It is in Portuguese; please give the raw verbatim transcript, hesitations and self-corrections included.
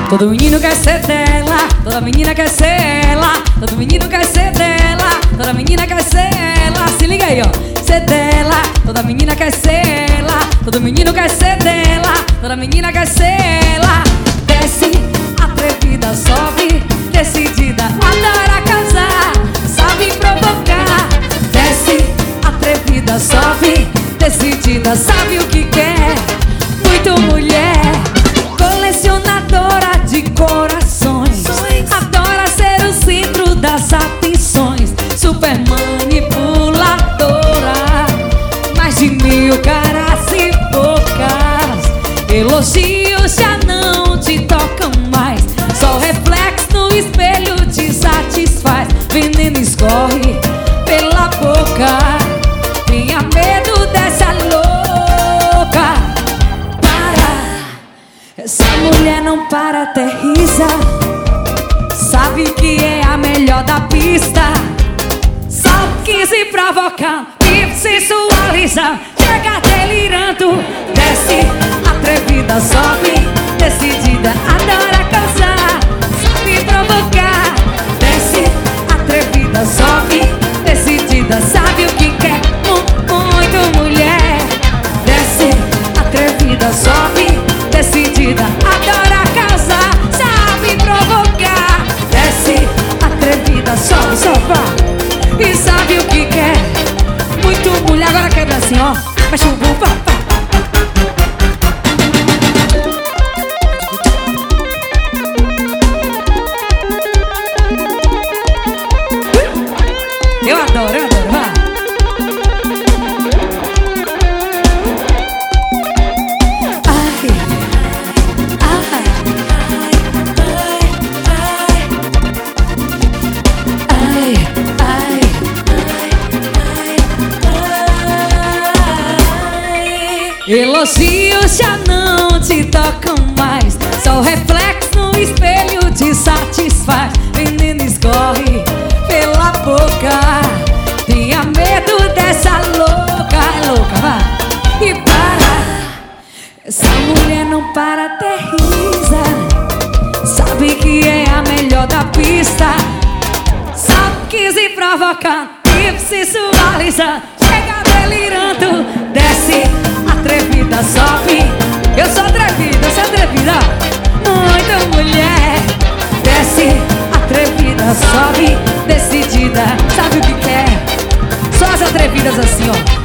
Todo menino quer ser dela, toda menina quer ser ela. Todo menino quer ser dela, toda menina quer ser ela. Se liga aí, ó. Ser dela, toda menina quer ser ela. Todo menino quer ser dela, toda menina quer ser ela. Desce, atrevida, sobe, decidida, adora causar, sabe provocar. Desce, atrevida, sobe, decidida, sabe o que quer. Muito mulher, colecionadora de corações, adora ser o centro das atenções. Super manipuladora, mais de mil caras e bocas. Elogios já não te tocam mais, só o reflexo no espelho te satisfaz. Veneno escorre pela boca, tenha medo dessa louca. Para, essa mulher não para, aterriza, sabe que é a melhor da pista. Só quis se provocar e sensualiza, chega delirando. Desce, atrevida, sobe, decidida, adora causar, sabe provocar. Desce, atrevida, sobe, decidida, sabe o que quer. Muito mulher. Desce, atrevida, sobe, decidida, adora causar, sabe provocar. Desce, atrevida, sobe, sobe, e sabe o que quer. Muito mulher. Agora quebra assim, ó. Mexe o bumbum, pá, pá. Eu adoro, eu adoro, vá. Ai, ai, ai, ai, ai. Elogios já não te tocam mais, só o reflexo no espelho te satisfaz. Veneno escorre pela boca, tenha medo dessa louca. É louca, vá. E para, essa mulher não para, aterriza, sabe que é a melhor da pista. Só quis se provocar e sensualiza, chega delirando. Desce, atrevida, sobe. Eu sou atrevida, eu sou atrevida. Muito mulher. Desce, atrevida, sobe, decidida, sabe o que quer. Só as atrevidas assim, ó.